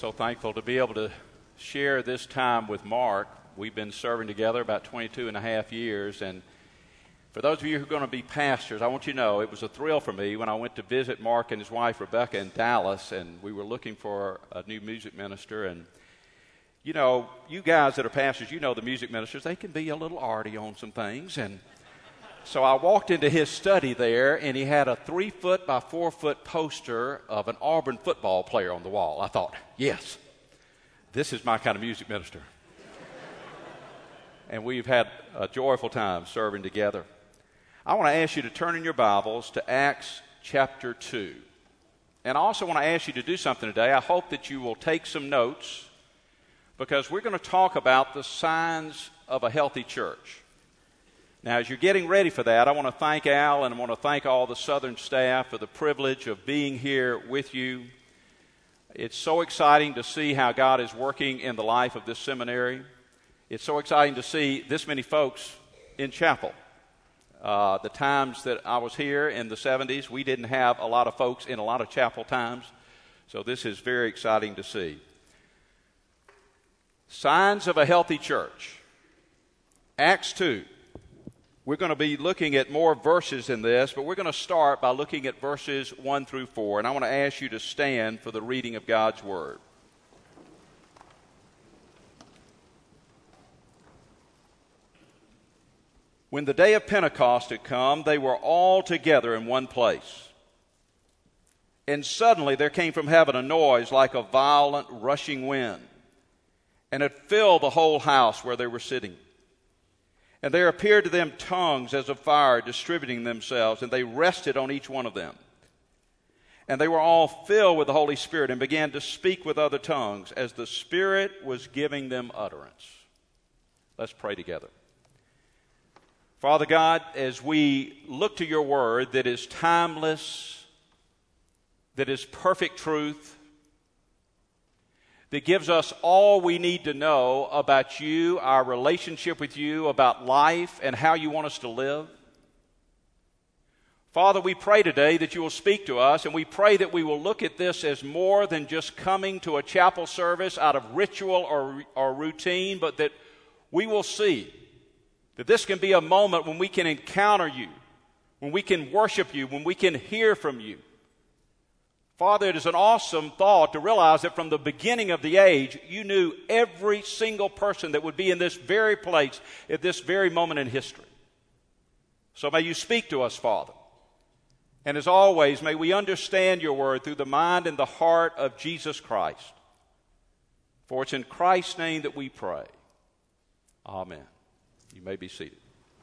So thankful to be able to share this time with Mark. We've been serving together about 22 and a half years, and for those of you who are going to be pastors, I want you to know it was a thrill for me when I went to visit Mark and his wife Rebecca in Dallas, and we were looking for a new music minister. And you know, you guys that are pastors, you know the music ministers, they can be a little arty on some things. And so I walked into his study there, and he had a 3-foot by 4-foot poster of an Auburn football player on the wall. I thought, yes, this is my kind of music minister. And we've had a joyful time serving together. I want to ask you to turn in your Bibles to Acts chapter 2. And I also want to ask you to do something today. I hope that you will take some notes, because we're going to talk about the signs of a healthy church. Now, as you're getting ready for that, I want to thank Al and I want to thank all the Southern staff for the privilege of being here with you. It's so exciting to see how God is working in the life of this seminary. It's so exciting to see this many folks in chapel. The times that I was here in the 70s, we didn't have a lot of folks in a lot of chapel times. So this is very exciting to see. Signs of a healthy church. Acts 2. We're going to be looking at more verses in this, but we're going to start by looking at verses 1 through 4. And I want to ask you to stand for the reading of God's Word. When the day of Pentecost had come, they were all together in one place. And suddenly there came from heaven a noise like a violent rushing wind, and it filled the whole house where they were sitting. And there appeared to them tongues as of fire distributing themselves, and they rested on each one of them. And they were all filled with the Holy Spirit and began to speak with other tongues as the Spirit was giving them utterance. Let's pray together. Father God, as we look to your word that is timeless, that is perfect truth, that gives us all we need to know about you, our relationship with you, about life and how you want us to live. Father, we pray today that you will speak to us, and we pray that we will look at this as more than just coming to a chapel service out of ritual or routine, but that we will see that this can be a moment when we can encounter you, when we can worship you, when we can hear from you. Father, it is an awesome thought to realize that from the beginning of the age, you knew every single person that would be in this very place at this very moment in history. So may you speak to us, Father. And as always, may we understand your word through the mind and the heart of Jesus Christ. For it's in Christ's name that we pray. Amen. You may be seated.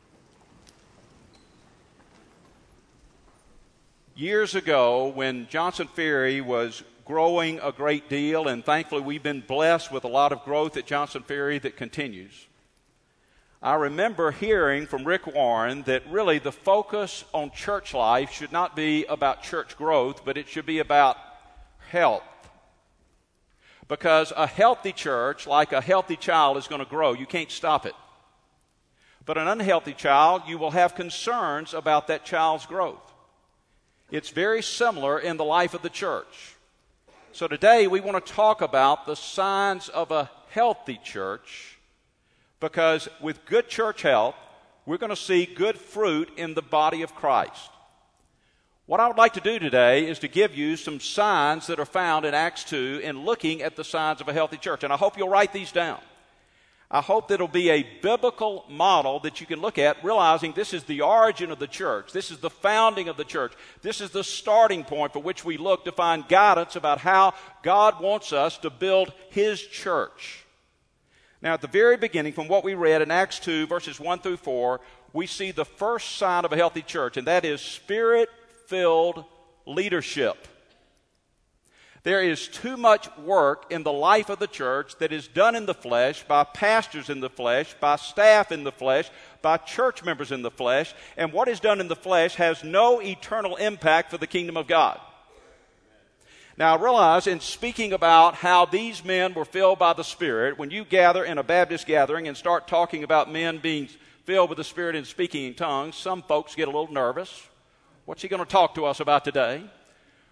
Years ago, when Johnson Ferry was growing a great deal, and thankfully we've been blessed with a lot of growth at Johnson Ferry that continues, I remember hearing from Rick Warren that really the focus on church life should not be about church growth, but it should be about health. Because a healthy church, like a healthy child, is going to grow. You can't stop it. But an unhealthy child, you will have concerns about that child's growth. It's very similar in the life of the church. So today we want to talk about the signs of a healthy church, because with good church health, we're going to see good fruit in the body of Christ. What I would like to do today is to give you some signs that are found in Acts 2 in looking at the signs of a healthy church. And I hope you'll write these down. I hope that it'll be a biblical model that you can look at, realizing this is the origin of the church. This is the founding of the church. This is the starting point for which we look to find guidance about how God wants us to build His church. Now, at the very beginning, from what we read in Acts 2, verses 1 through 4, we see the first sign of a healthy church, and that is Spirit-filled leadership. There is too much work in the life of the church that is done in the flesh, by pastors in the flesh, by staff in the flesh, by church members in the flesh, and what is done in the flesh has no eternal impact for the kingdom of God. Now, I realize in speaking about how these men were filled by the Spirit, when you gather in a Baptist gathering and start talking about men being filled with the Spirit and speaking in tongues, some folks get a little nervous. What's he going to talk to us about today?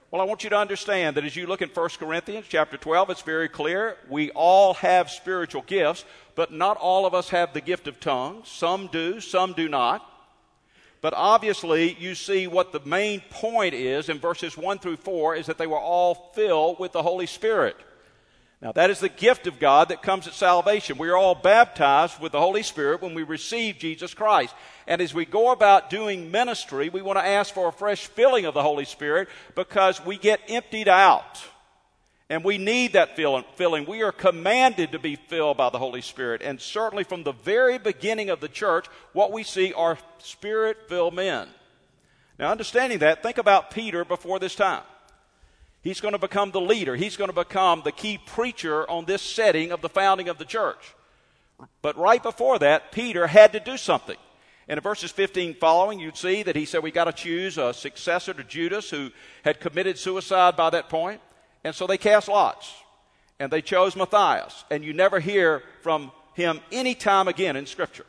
Well, I want you to understand that as you look in 1 Corinthians chapter 12, it's very clear. We all have spiritual gifts, but not all of us have the gift of tongues. Some do, some do not. But obviously, you see what the main point is in verses 1 through 4 is that they were all filled with the Holy Spirit. Now, that is the gift of God that comes at salvation. We are all baptized with the Holy Spirit when we receive Jesus Christ. And as we go about doing ministry, we want to ask for a fresh filling of the Holy Spirit because we get emptied out. And we need that filling. We are commanded to be filled by the Holy Spirit. And certainly from the very beginning of the church, what we see are Spirit-filled men. Now, understanding that, think about Peter before this time. He's going to become the leader. He's going to become the key preacher on this setting of the founding of the church. But right before that, Peter had to do something. And in verses 15 following, you'd see that he said, we got to choose a successor to Judas who had committed suicide by that point. And so they cast lots. And they chose Matthias. And you never hear from him any time again in Scripture.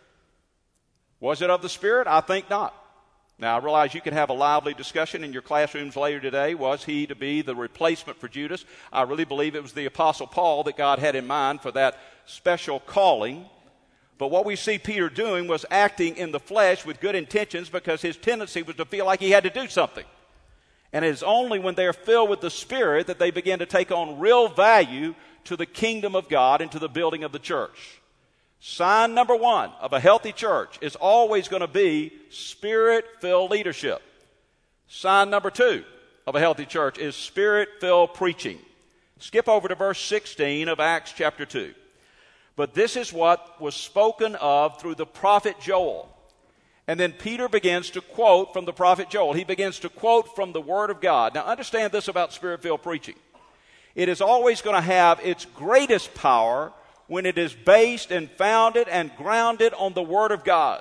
Was it of the Spirit? I think not. Now, I realize you can have a lively discussion in your classrooms later today. Was he to be the replacement for Judas? I really believe it was the Apostle Paul that God had in mind for that special calling. But what we see Peter doing was acting in the flesh with good intentions because his tendency was to feel like he had to do something. And it is only when they are filled with the Spirit that they begin to take on real value to the kingdom of God and to the building of the church. Sign number one of a healthy church is always going to be Spirit-filled leadership. Sign number two of a healthy church is Spirit-filled preaching. Skip over to verse 16 of Acts chapter 2. But this is what was spoken of through the prophet Joel. And then Peter begins to quote from the prophet Joel. He begins to quote from the Word of God. Now understand this about Spirit-filled preaching. It is always going to have its greatest power when it is based and founded and grounded on the Word of God.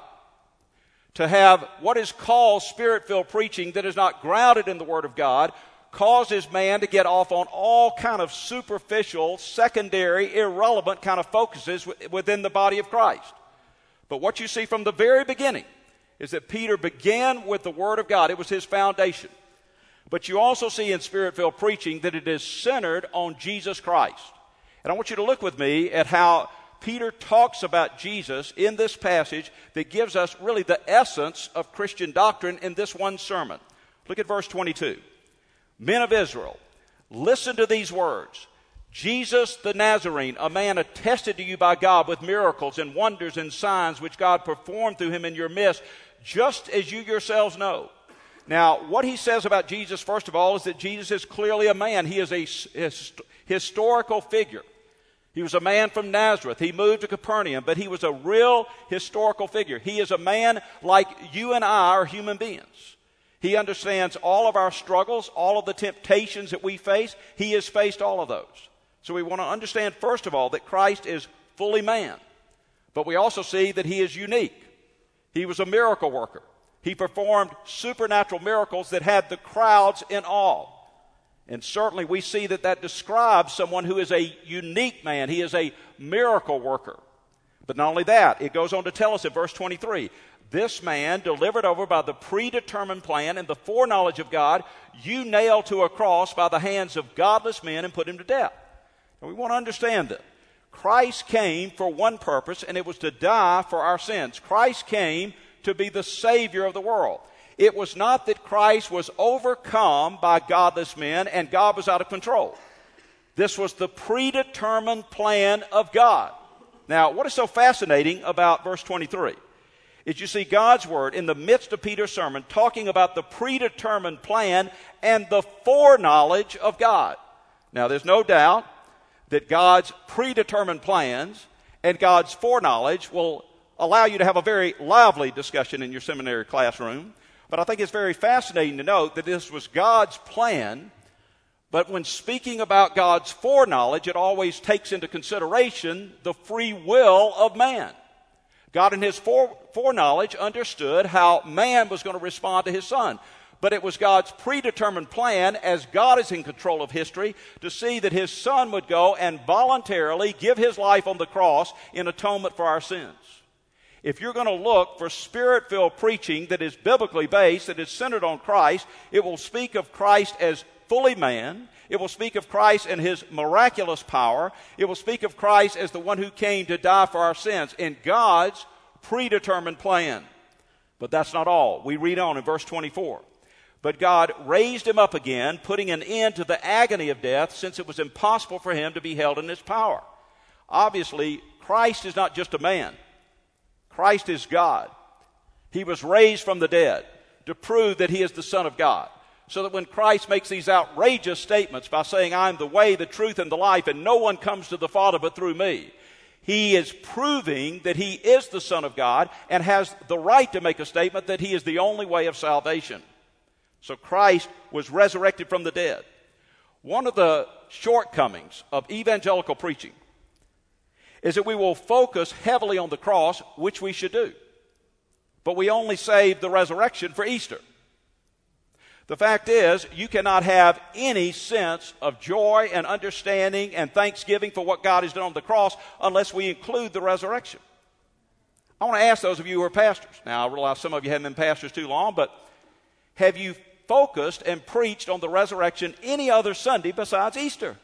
To have what is called Spirit-filled preaching that is not grounded in the Word of God causes man to get off on all kind of superficial, secondary, irrelevant kind of focuses within the body of Christ. But what you see from the very beginning is that Peter began with the Word of God. It was his foundation. But you also see in Spirit-filled preaching that it is centered on Jesus Christ. And I want you to look with me at how Peter talks about Jesus in this passage that gives us really the essence of Christian doctrine in this one sermon. Look at verse 22. Men of Israel, listen to these words. Jesus the Nazarene, a man attested to you by God with miracles and wonders and signs which God performed through him in your midst, just as you yourselves know. Now, what he says about Jesus, first of all, is that Jesus is clearly a man. He is a historical figure. He was a man from Nazareth. He moved to Capernaum, but he was a real historical figure. He is a man like you and I are human beings. He understands all of our struggles, all of the temptations that we face. He has faced all of those. So we want to understand, first of all, that Christ is fully man. But we also see that he is unique. He was a miracle worker. He performed supernatural miracles that had the crowds in awe. And certainly we see that that describes someone who is a unique man. He is a miracle worker. But not only that, it goes on to tell us in verse 23, this man delivered over by the predetermined plan and the foreknowledge of God, you nailed to a cross by the hands of godless men and put him to death. And we want to understand that Christ came for one purpose, and it was to die for our sins. Christ came to be the Savior of the world. It was not that Christ was overcome by godless men and God was out of control. This was the predetermined plan of God. Now, what is so fascinating about verse 23 is you see God's word in the midst of Peter's sermon talking about the predetermined plan and the foreknowledge of God. Now, there's no doubt that God's predetermined plans and God's foreknowledge will allow you to have a very lively discussion in your seminary classroom. But I think it's very fascinating to note that this was God's plan, but when speaking about God's foreknowledge, it always takes into consideration the free will of man. God in his foreknowledge understood how man was going to respond to his son. But it was God's predetermined plan, as God is in control of history, to see that his son would go and voluntarily give his life on the cross in atonement for our sins. If you're going to look for Spirit-filled preaching that is biblically based, that is centered on Christ, it will speak of Christ as fully man. It will speak of Christ and his miraculous power. It will speak of Christ as the one who came to die for our sins in God's predetermined plan. But that's not all. We read on in verse 24. But God raised him up again, putting an end to the agony of death, since it was impossible for him to be held in his power. Obviously, Christ is not just a man. Christ is God. He was raised from the dead to prove that he is the Son of God. So that when Christ makes these outrageous statements by saying, I am the way, the truth, and the life, and no one comes to the Father but through me, he is proving that he is the Son of God and has the right to make a statement that he is the only way of salvation. So Christ was resurrected from the dead. One of the shortcomings of evangelical preaching is that we will focus heavily on the cross, which we should do. But we only save the resurrection for Easter. The fact is, you cannot have any sense of joy and understanding and thanksgiving for what God has done on the cross unless we include the resurrection. I want to ask those of you who are pastors. Now, I realize some of you haven't been pastors too long, but have you focused and preached on the resurrection any other Sunday besides Easter?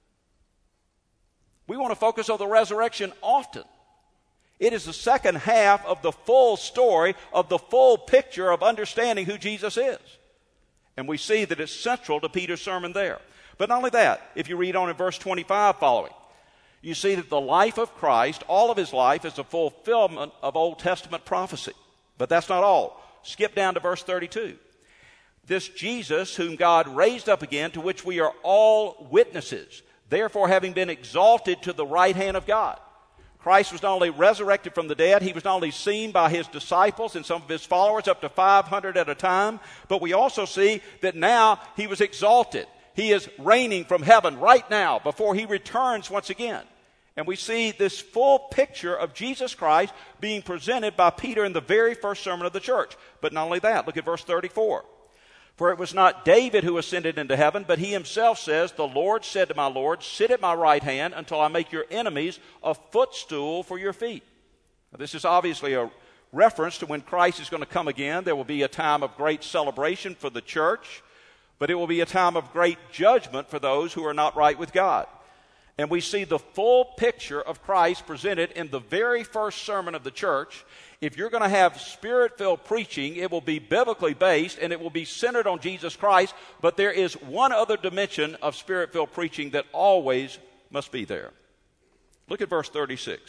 We want to focus on the resurrection often. It is the second half of the full story, of the full picture of understanding who Jesus is. And we see that it's central to Peter's sermon there. But not only that, if you read on in verse 25 following, you see that the life of Christ, all of his life, is a fulfillment of Old Testament prophecy. But that's not all. Skip down to verse 32. This Jesus, whom God raised up again, to which we are all witnesses, therefore having been exalted to the right hand of God. Christ was not only resurrected from the dead, he was not only seen by his disciples and some of his followers, up to 500 at a time, but we also see that now he was exalted. He is reigning from heaven right now before he returns once again. And we see this full picture of Jesus Christ being presented by Peter in the very first sermon of the church. But not only that, look at verse 34. For it was not David who ascended into heaven, but he himself says, the Lord said to my Lord, sit at my right hand until I make your enemies a footstool for your feet. Now, this is obviously a reference to when Christ is going to come again. There will be a time of great celebration for the church, but it will be a time of great judgment for those who are not right with God. And we see the full picture of Christ presented in the very first sermon of the church. If you're going to have Spirit-filled preaching, it will be biblically based and it will be centered on Jesus Christ. But there is one other dimension of Spirit-filled preaching that always must be there. Look at verse 36.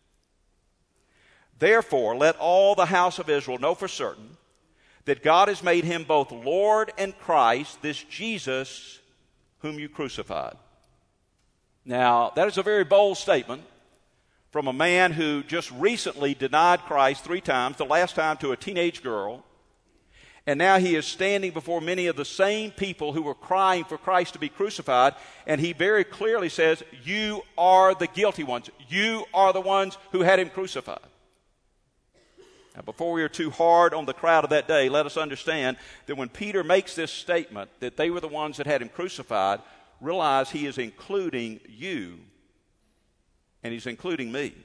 Therefore, let all the house of Israel know for certain that God has made him both Lord and Christ, this Jesus whom you crucified. Now, that is a very bold statement from a man who just recently denied Christ 3 times, the last time to a teenage girl. And now he is standing before many of the same people who were crying for Christ to be crucified. And he very clearly says, you are the guilty ones. You are the ones who had him crucified. Now, before we are too hard on the crowd of that day, let us understand that when Peter makes this statement that they were the ones that had him crucified, realize he is including you and he's including me.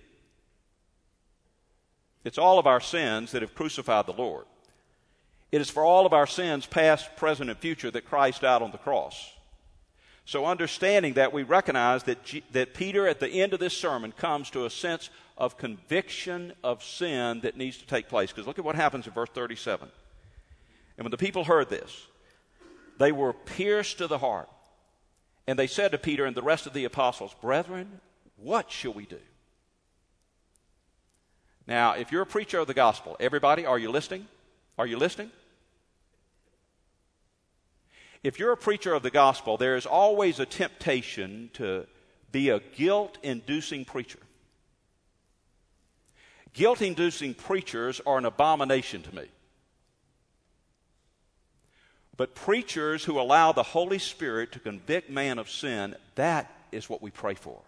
It's all of our sins that have crucified the Lord. It is for all of our sins, past, present, and future, that Christ died on the cross. So understanding that, we recognize that Peter, at the end of this sermon, comes to a sense of conviction of sin that needs to take place. Because look at what happens in verse 37. And when the people heard this, they were pierced to the heart. And they said to Peter and the rest of the apostles, brethren, what shall we do? Now, if you're a preacher of the gospel, everybody, are you listening? Are you listening? If you're a preacher of the gospel, there is always a temptation to be a guilt-inducing preacher. Guilt-inducing preachers are an abomination to me. But preachers who allow the Holy Spirit to convict man of sin, that is what we pray for.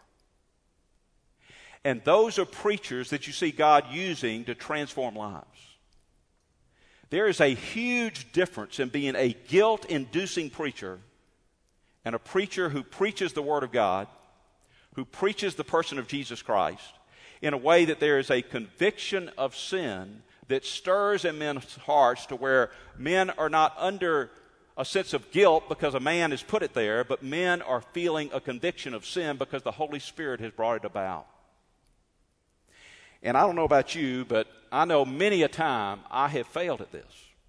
And those are preachers that you see God using to transform lives. There is a huge difference in being a guilt-inducing preacher and a preacher who preaches the Word of God, who preaches the person of Jesus Christ, in a way that there is a conviction of sin that stirs in men's hearts to where men are not under a sense of guilt because a man has put it there, but men are feeling a conviction of sin because the Holy Spirit has brought it about. And I don't know about you, but I know many a time I have failed at this.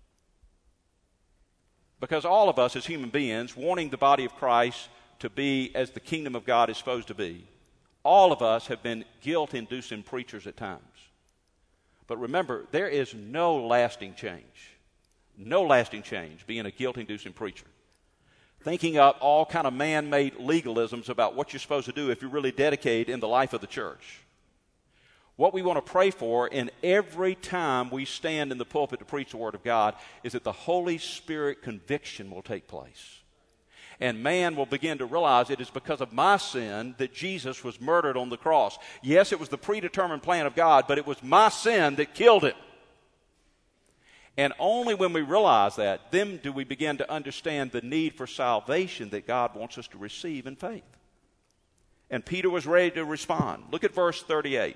Because all of us as human beings, wanting the body of Christ to be as the kingdom of God is supposed to be, all of us have been guilt-inducing preachers at times. But remember, there is no lasting change being a guilt-inducing preacher. Thinking up all kind of man-made legalisms about what you're supposed to do if you're really dedicated in the life of the church. What we want to pray for in every time we stand in the pulpit to preach the Word of God is that the Holy Spirit conviction will take place. And man will begin to realize it is because of my sin that Jesus was murdered on the cross. Yes, it was the predetermined plan of God, but it was my sin that killed him. And only when we realize that, then do we begin to understand the need for salvation that God wants us to receive in faith. And Peter was ready to respond. Look at verse 38.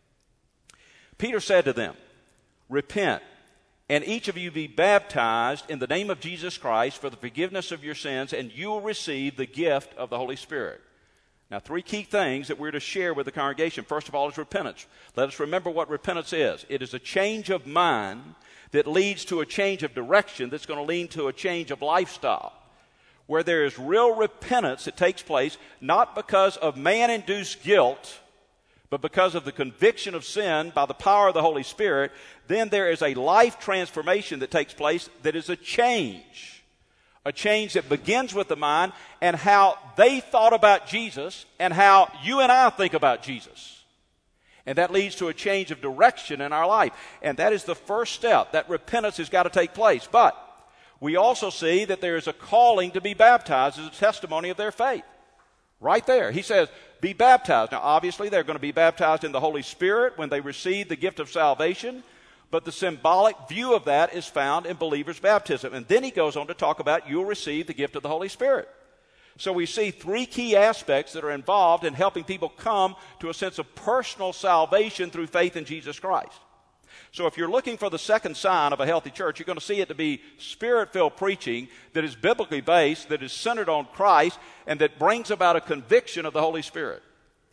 Peter said to them, "Repent, and each of you be baptized in the name of Jesus Christ for the forgiveness of your sins, and you will receive the gift of the Holy Spirit." Now, three key things that we're to share with the congregation. First of all is repentance. Let us remember what repentance is. It is a change of mind that leads to a change of direction that's going to lead to a change of lifestyle. Where there is real repentance that takes place, not because of man-induced guilt, but because of the conviction of sin by the power of the Holy Spirit, then there is a life transformation that takes place that is a change. A change that begins with the mind and how they thought about Jesus and how you and I think about Jesus. And that leads to a change of direction in our life. And that is the first step. That repentance has got to take place. But we also see that there is a calling to be baptized as a testimony of their faith. Right there. He says, be baptized. Now, obviously, they're going to be baptized in the Holy Spirit when they receive the gift of salvation. But the symbolic view of that is found in believers' baptism. And then he goes on to talk about you'll receive the gift of the Holy Spirit. So we see three key aspects that are involved in helping people come to a sense of personal salvation through faith in Jesus Christ. So if you're looking for the second sign of a healthy church, you're going to see it to be Spirit-filled preaching that is biblically based, that is centered on Christ, and that brings about a conviction of the Holy Spirit.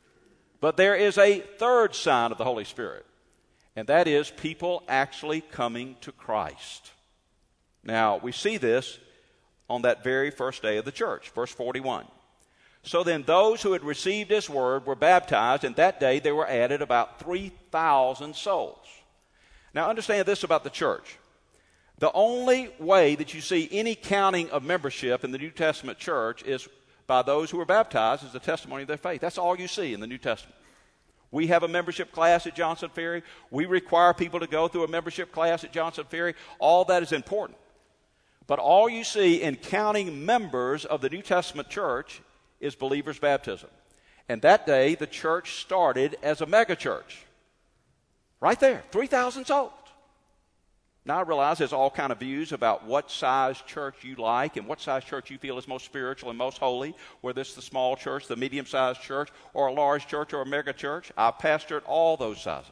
But there is a third sign of the Holy Spirit, and that is people actually coming to Christ. Now, we see this on that very first day of the church, verse 41. So then those who had received this word were baptized, and that day there were added about 3,000 souls. Now understand this about the church. The only way that you see any counting of membership in the New Testament church is by those who are baptized as a testimony of their faith. That's all you see in the New Testament. We have a membership class at Johnson Ferry. We require people to go through a membership class at Johnson Ferry. All that is important. But all you see in counting members of the New Testament church is believers' baptism. And that day, the church started as a megachurch. Right there, 3,000 souls. Now I realize there's all kind of views about what size church you like and what size church you feel is most spiritual and most holy, whether it's the small church, the medium-sized church, or a large church or a mega church. I've pastored all those sizes.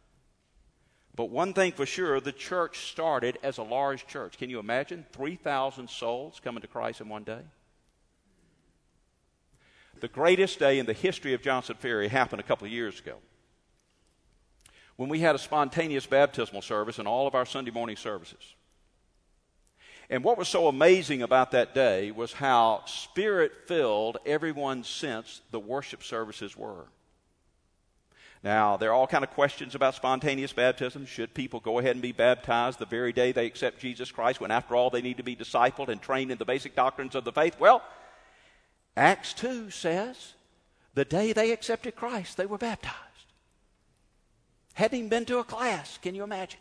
But one thing for sure, the church started as a large church. Can you imagine 3,000 souls coming to Christ in one day? The greatest day in the history of Johnson Ferry happened a couple of years ago, when we had a spontaneous baptismal service in all of our Sunday morning services. And what was so amazing about that day was how Spirit-filled everyone sensed the worship services were. Now, there are all kinds of questions about spontaneous baptism. Should people go ahead and be baptized the very day they accept Jesus Christ, when after all they need to be discipled and trained in the basic doctrines of the faith? Well, Acts 2 says the day they accepted Christ, they were baptized. Hadn't even been to a class. Can you imagine?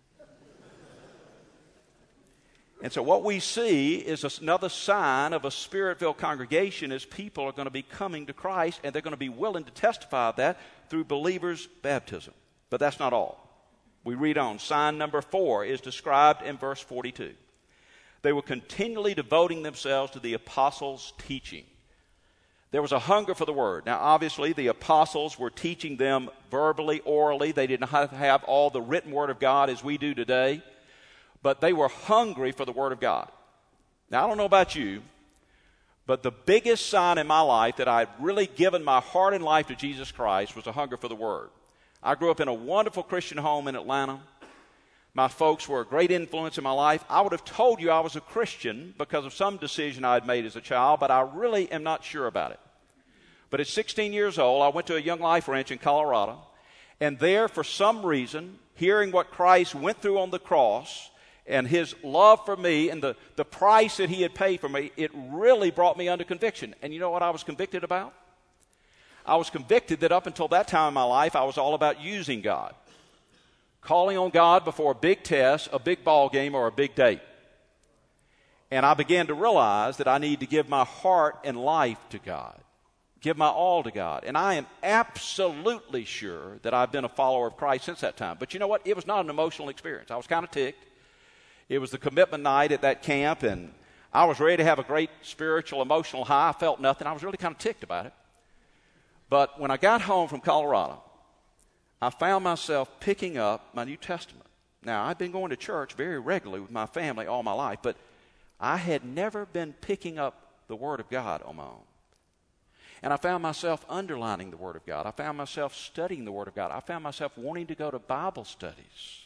And so what we see is another sign of a Spirit-filled congregation is people are going to be coming to Christ, and they're going to be willing to testify of that through believers' baptism. But that's not all. We read on. Sign number 4 is described in verse 42. They were continually devoting themselves to the apostles' teaching. There was a hunger for the word. Now, obviously, the apostles were teaching them verbally, orally. They didn't have all the written word of God as we do today. But they were hungry for the word of God. Now, I don't know about you, but the biggest sign in my life that I'd really given my heart and life to Jesus Christ was a hunger for the Word. I grew up in a wonderful Christian home in Atlanta. My folks were a great influence in my life. I would have told you I was a Christian because of some decision I had made as a child, but I really am not sure about it. But at 16 years old, I went to a Young Life ranch in Colorado, and there, for some reason, hearing what Christ went through on the cross and his love for me and the price that he had paid for me, it really brought me under conviction. And you know what I was convicted about? I was convicted that up until that time in my life, I was all about using God. Calling on God before a big test, a big ball game, or a big date. And I began to realize that I need to give my heart and life to God. Give my all to God. And I am absolutely sure that I've been a follower of Christ since that time. But you know what? It was not an emotional experience. I was kind of ticked. It was the commitment night at that camp, and I was ready to have a great spiritual, emotional high. I felt nothing. I was really kind of ticked about it. But when I got home from Colorado, I found myself picking up my New Testament. Now, I'd been going to church very regularly with my family all my life, but I had never been picking up the Word of God on my own. And I found myself underlining the Word of God. I found myself studying the Word of God. I found myself wanting to go to Bible studies.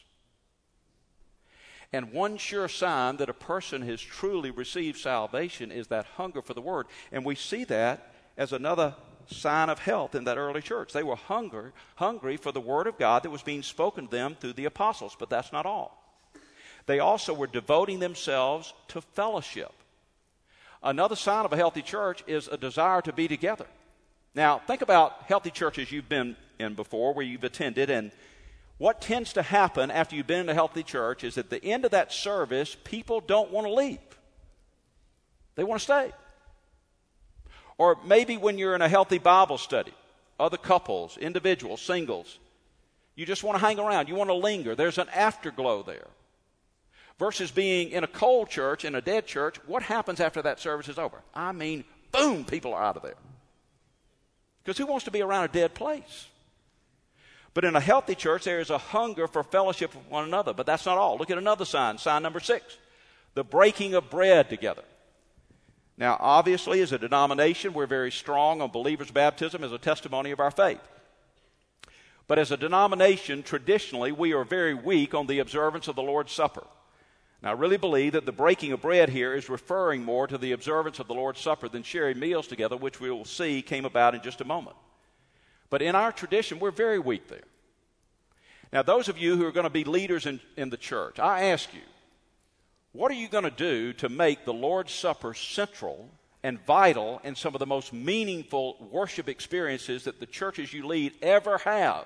And one sure sign that a person has truly received salvation is that hunger for the Word. And we see that as another sign of health in that early church. They were hungry for the Word of God that was being spoken to them through the apostles. But that's not all. They also were devoting themselves to fellowship. Another sign of a healthy church is a desire to be together. Now, think about healthy churches you've been in before, where you've attended, and what tends to happen after you've been in a healthy church is at the end of that service, people don't want to leave. They want to stay. Or maybe when you're in a healthy Bible study, other couples, individuals, singles, you just want to hang around. You want to linger. There's an afterglow there. Versus being in a cold church, in a dead church, what happens after that service is over? I mean, boom, people are out of there. Because who wants to be around a dead place? But in a healthy church, there is a hunger for fellowship with one another. But that's not all. Look at another sign, sign number 6, the breaking of bread together. Now, obviously, as a denomination, we're very strong on believers' baptism as a testimony of our faith. But as a denomination, traditionally, we are very weak on the observance of the Lord's Supper. Now, I really believe that the breaking of bread here is referring more to the observance of the Lord's Supper than sharing meals together, which we will see came about in just a moment. But in our tradition, we're very weak there. Now, those of you who are going to be leaders in the church, I ask you, what are you going to do to make the Lord's Supper central and vital in some of the most meaningful worship experiences that the churches you lead ever have?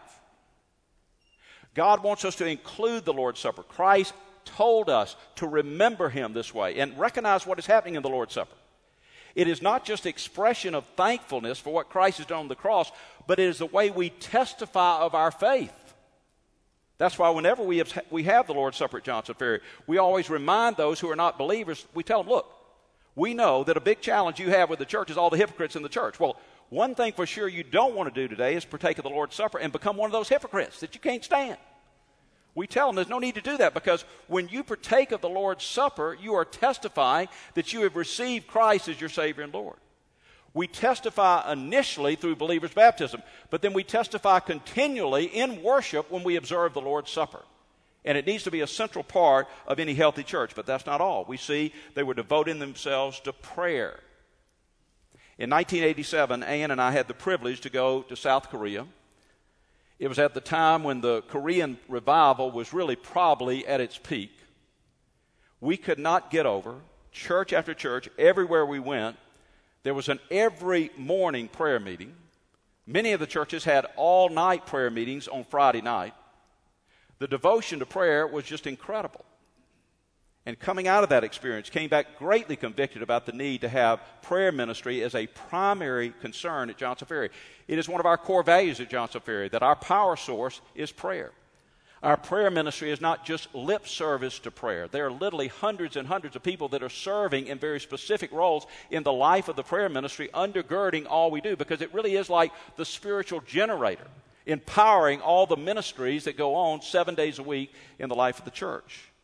God wants us to include the Lord's Supper. Christ told us to remember him this way and recognize what is happening in the Lord's Supper. It is not just expression of thankfulness for what Christ has done on the cross, but it is the way we testify of our faith. That's why whenever we have the Lord's Supper at Johnson Ferry, we always remind those who are not believers, we tell them, look, we know that a big challenge you have with the church is all the hypocrites in the church. Well, one thing for sure you don't want to do today is partake of the Lord's Supper and become one of those hypocrites that you can't stand. We tell them there's no need to do that, because when you partake of the Lord's Supper, you are testifying that you have received Christ as your Savior and Lord. We testify initially through believers' baptism, but then we testify continually in worship when we observe the Lord's Supper. And it needs to be a central part of any healthy church, but that's not all. We see they were devoting themselves to prayer. In 1987, Ann and I had the privilege to go to South Korea. It was at the time when the Korean revival was really probably at its peak. We could not get over, church after church, everywhere we went, there was an every morning prayer meeting. Many of the churches had all-night prayer meetings on Friday night. The devotion to prayer was just incredible. And coming out of that experience, came back greatly convicted about the need to have prayer ministry as a primary concern at Johnson Ferry. It is one of our core values at Johnson Ferry that our power source is prayer. Our prayer ministry is not just lip service to prayer. There are literally hundreds and hundreds of people that are serving in very specific roles in the life of the prayer ministry, undergirding all we do, because it really is like the spiritual generator, empowering all the ministries that go on 7 days a week in the life of the church.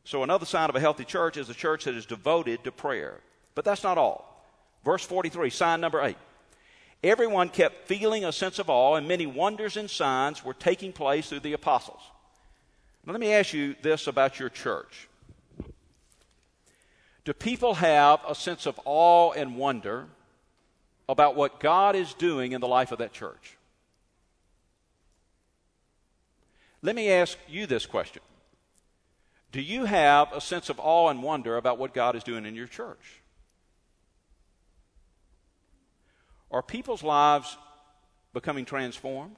So another sign of a healthy church is a church that is devoted to prayer. But that's not all. Verse 43, sign number 8. Everyone kept feeling a sense of awe, and many wonders and signs were taking place through the apostles. Now let me ask you this about your church. Do people have a sense of awe and wonder about what God is doing in the life of that church? Let me ask you this question. Do you have a sense of awe and wonder about what God is doing in your church? Are people's lives becoming transformed?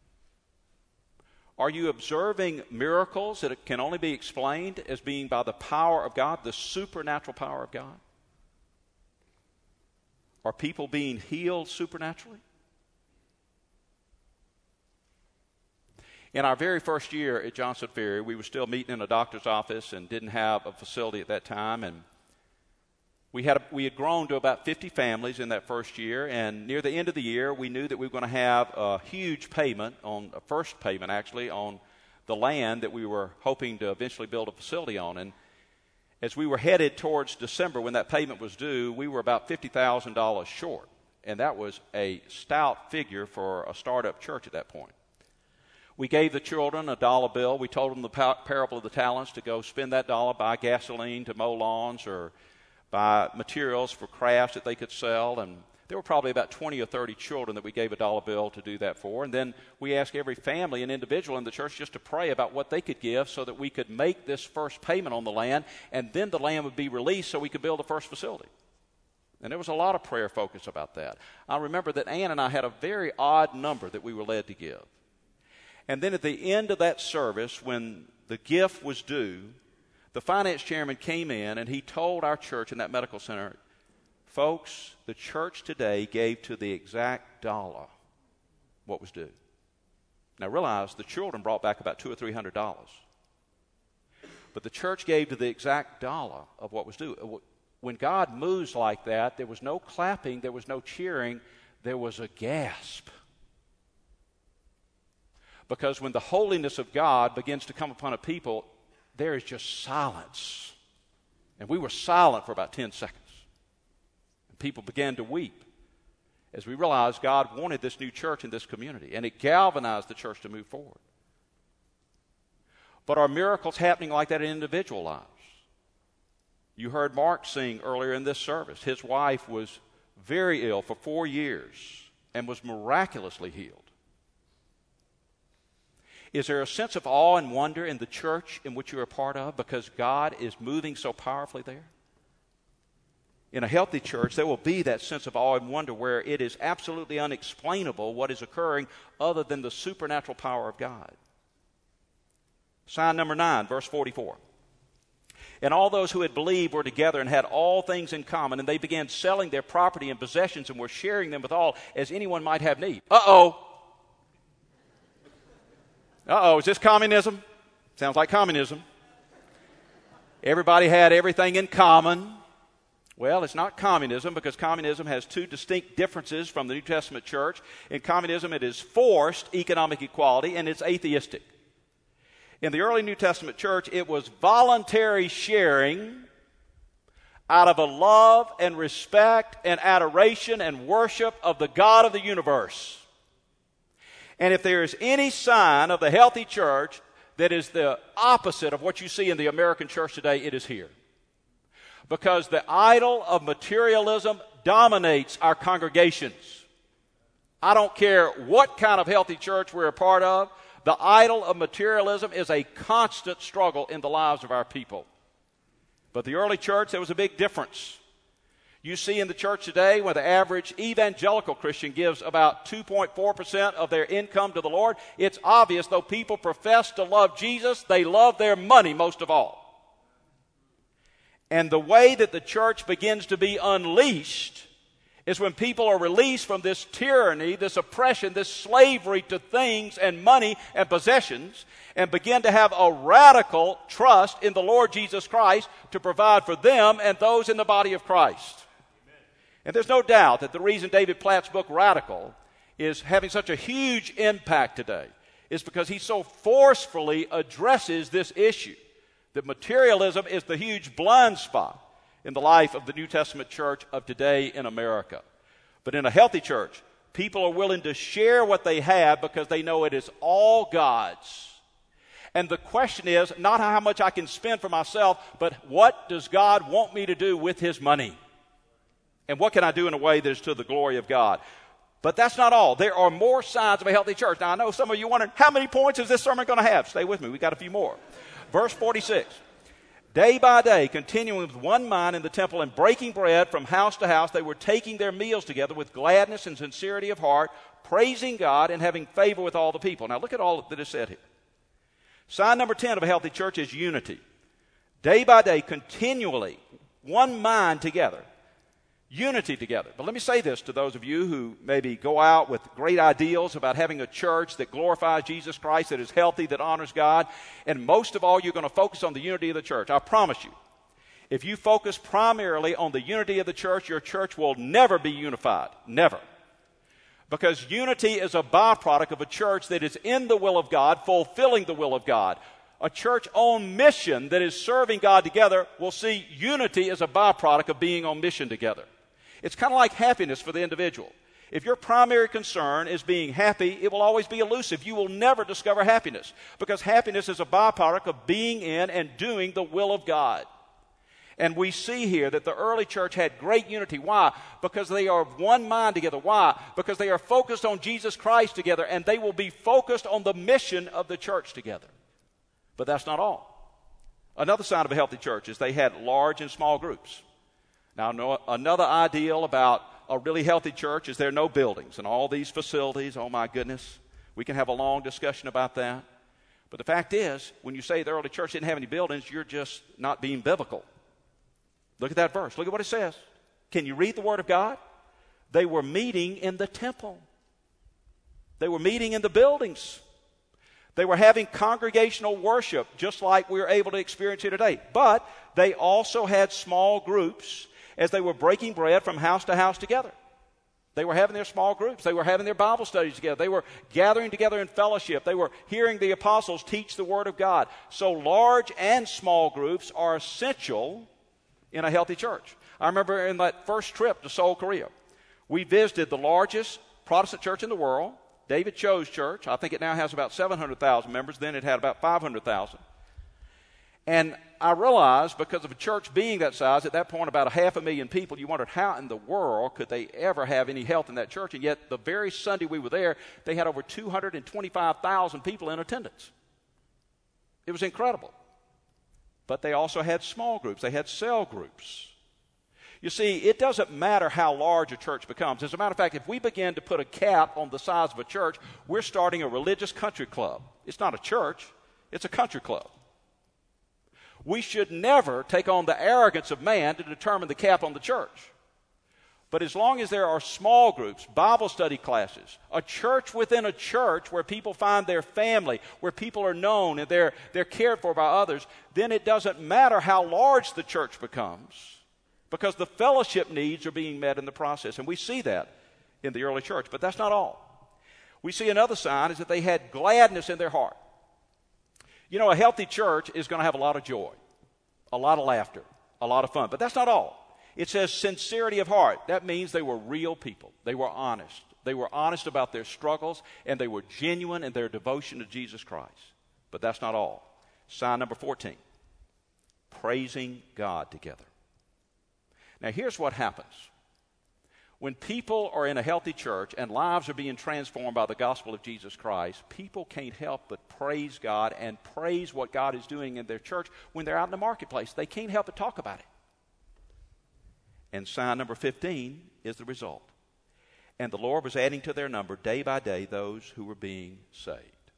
Are you observing miracles that can only be explained as being by the power of God, the supernatural power of God? Are people being healed supernaturally? In our very first year at Johnson Ferry, we were still meeting in a doctor's office and didn't have a facility at that time. And we had grown to about 50 families in that first year. And near the end of the year, we knew that we were going to have a huge payment, a first payment actually, on the land that we were hoping to eventually build a facility on. And as we were headed towards December when that payment was due, we were about $50,000 short. And that was a stout figure for a startup church at that point. We gave the children a dollar bill. We told them the parable of the talents to go spend that dollar, buy gasoline to mow lawns or buy materials for crafts that they could sell. And there were probably about 20 or 30 children that we gave a dollar bill to do that for. And then we asked every family and individual in the church just to pray about what they could give so that we could make this first payment on the land, and then the land would be released so we could build the first facility. And there was a lot of prayer focus about that. I remember that Ann and I had a very odd number that we were led to give. And then at the end of that service, when the gift was due, the finance chairman came in and he told our church in that medical center, folks, the church today gave to the exact dollar what was due. Now realize the children brought back about $200 or $300. But the church gave to the exact dollar of what was due. When God moves like that, there was no clapping, there was no cheering, there was a gasp. Because when the holiness of God begins to come upon a people, there is just silence. And we were silent for about 10 seconds. And people began to weep as we realized God wanted this new church in this community. And it galvanized the church to move forward. But are miracles happening like that in individual lives? You heard Mark sing earlier in this service. His wife was very ill for 4 years and was miraculously healed. Is there a sense of awe and wonder in the church in which you're a part of because God is moving so powerfully there? In a healthy church, there will be that sense of awe and wonder where it is absolutely unexplainable what is occurring other than the supernatural power of God. Sign number 9, verse 44. And all those who had believed were together and had all things in common, and they began selling their property and possessions and were sharing them with all as anyone might have need. Is this communism? Sounds like communism. Everybody had everything in common. Well, it's not communism because communism has two distinct differences from the New Testament church. In communism, it is forced economic equality and it's atheistic. In the early New Testament church, it was voluntary sharing out of a love and respect and adoration and worship of the God of the universe. And if there is any sign of the healthy church that is the opposite of what you see in the American church today, it is here. Because the idol of materialism dominates our congregations. I don't care what kind of healthy church we're a part of, the idol of materialism is a constant struggle in the lives of our people. But the early church, there was a big difference. You see in the church today where the average evangelical Christian gives about 2.4% of their income to the Lord, it's obvious, though people profess to love Jesus, they love their money most of all. And the way that the church begins to be unleashed is when people are released from this tyranny, this oppression, this slavery to things and money and possessions, and begin to have a radical trust in the Lord Jesus Christ to provide for them and those in the body of Christ. And there's no doubt that the reason David Platt's book, Radical, is having such a huge impact today is because he so forcefully addresses this issue that materialism is the huge blind spot in the life of the New Testament church of today in America. But in a healthy church, people are willing to share what they have because they know it is all God's. And the question is not how much I can spend for myself, but what does God want me to do with his money? And what can I do in a way that is to the glory of God? But that's not all. There are more signs of a healthy church. Now, I know some of you wondering, how many points is this sermon going to have? Stay with me. We got a few more. Verse 46. Day by day, continuing with one mind in the temple and breaking bread from house to house, they were taking their meals together with gladness and sincerity of heart, praising God and having favor with all the people. Now, look at all that is said here. Sign number 10 of a healthy church is unity. Day by day, continually, one mind together. Unity together. But let me say this to those of you who maybe go out with great ideals about having a church that glorifies Jesus Christ, that is healthy, that honors God, and most of all, you're going to focus on the unity of the church. I promise you, if you focus primarily on the unity of the church, your church will never be unified. Never. Because unity is a byproduct of a church that is in the will of God, fulfilling the will of God. A church on mission that is serving God together will see unity as a byproduct of being on mission together. It's kind of like happiness for the individual. If your primary concern is being happy, it will always be elusive. You will never discover happiness because happiness is a byproduct of being in and doing the will of God. And we see here that the early church had great unity. Why? Because they are of one mind together. Why? Because they are focused on Jesus Christ together, and they will be focused on the mission of the church together. But that's not all. Another sign of a healthy church is they had large and small groups. Now, another ideal about a really healthy church is there are no buildings and all these facilities. Oh, my goodness. We can have a long discussion about that. But the fact is, when you say the early church didn't have any buildings, you're just not being biblical. Look at that verse. Look at what it says. Can you read the Word of God? They were meeting in the temple. They were meeting in the buildings. They were having congregational worship, just like we're able to experience here today. But they also had small groups as they were breaking bread from house to house together. They were having their small groups. They were having their Bible studies together. They were gathering together in fellowship. They were hearing the apostles teach the Word of God. So large and small groups are essential in a healthy church. I remember in that first trip to Seoul, Korea, we visited the largest Protestant church in the world, David Cho's church. I think it now has about 700,000 members. Then it had about 500,000. And I realized, because of a church being that size, at that point about 500,000 people, you wondered how in the world could they ever have any health in that church? And yet the very Sunday we were there, they had over 225,000 people in attendance. It was incredible. But they also had small groups. They had cell groups. You see, it doesn't matter how large a church becomes. As a matter of fact, if we begin to put a cap on the size of a church, we're starting a religious country club. It's not a church. It's a country club. We should never take on the arrogance of man to determine the cap on the church. But as long as there are small groups, Bible study classes, a church within a church where people find their family, where people are known and they're cared for by others, then it doesn't matter how large the church becomes, because the fellowship needs are being met in the process. And we see that in the early church. But that's not all. We see another sign is that they had gladness in their heart. You know, a healthy church is going to have a lot of joy, a lot of laughter, a lot of fun. But that's not all. It says sincerity of heart. That means they were real people. They were honest. They were honest about their struggles, and they were genuine in their devotion to Jesus Christ. But that's not all. Sign number 14, praising God together. Now, here's what happens. When people are in a healthy church and lives are being transformed by the gospel of Jesus Christ, people can't help but praise God and praise what God is doing in their church when they're out in the marketplace. They can't help but talk about it. And sign number 15 is the result. And the Lord was adding to their number day by day those who were being saved.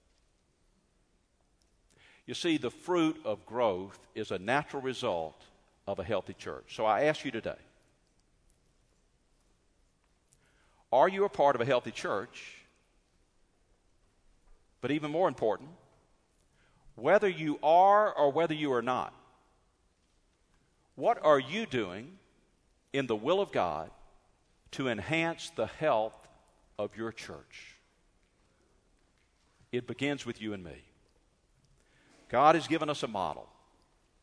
You see, the fruit of growth is a natural result of a healthy church. So I ask you today, are you a part of a healthy church? But even more important, whether you are or whether you are not, what are you doing in the will of God to enhance the health of your church? It begins with you and me. God has given us a model.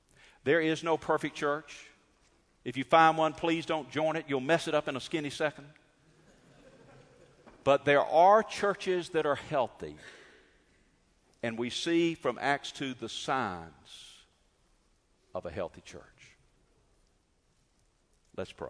There is no perfect church. If you find one, please don't join it. You'll mess it up in a skinny second. But there are churches that are healthy. And we see from Acts 2 the signs of a healthy church. Let's pray.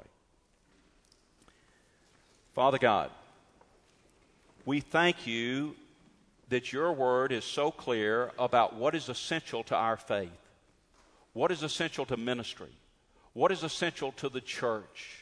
Father God, we thank you that your word is so clear about what is essential to our faith, what is essential to ministry, what is essential to the church.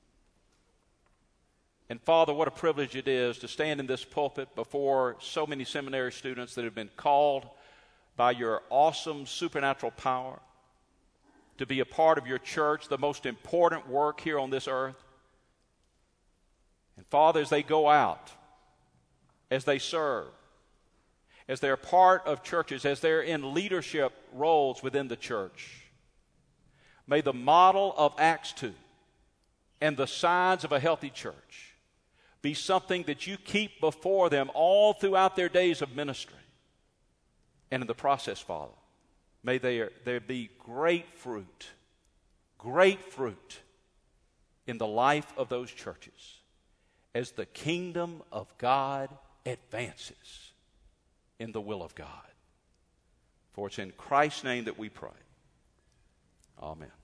And Father, what a privilege it is to stand in this pulpit before so many seminary students that have been called by your awesome supernatural power to be a part of your church, the most important work here on this earth. And Father, as they go out, as they serve, as they're part of churches, as they're in leadership roles within the church, may the model of Acts 2 and the signs of a healthy church be something that you keep before them all throughout their days of ministry. And in the process, Father, may there be great fruit in the life of those churches as the kingdom of God advances in the will of God. For it's in Christ's name that we pray. Amen.